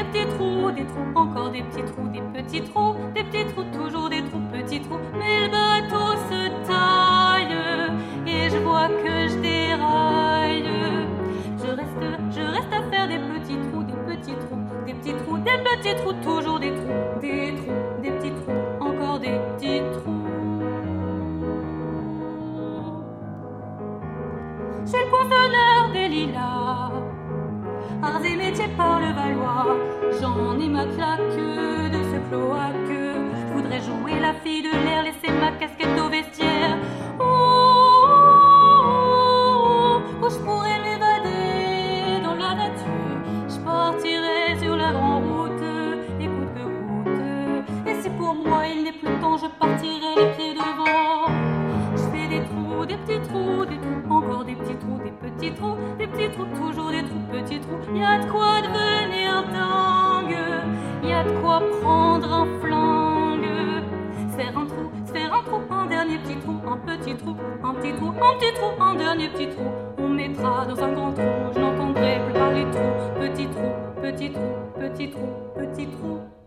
des trous, encore des petits trous, des petits trous, toujours des trous, petits trous. Mais le bateau se taille et je vois que je déraille. Je reste à faire des petits trous, des petits trous, des petits trous, des petits trous, toujours des trous, des petits trous, encore des petits trous. Chez le poinçonneur des lilas, arts et métiers par le Valois, j'en ai ma claque de ce cloaque. Je voudrais jouer la fille de l'air, laisser ma casquette au vestiaire. Oh, oh, oh, oh, je pourrais m'évader dans la nature. Je partirais sur la grande route, écoute que coûte. Et si pour moi il n'est plus le temps, je partirai les pieds devant. Je fais des trous, des petits trous, des trous, encore des petits trous, des petits trous, des petits trous, toujours des trous, petits trous. Y a de quoi devenir dingue, y a de quoi prendre un flingue. Se faire un trou, un dernier petit trou, un petit trou, un petit trou, un petit trou, un dernier petit trou. On mettra dans un grand trou, je n'entendrai plus parler de trou, petit trou, petit trou, petit trou, petit trou.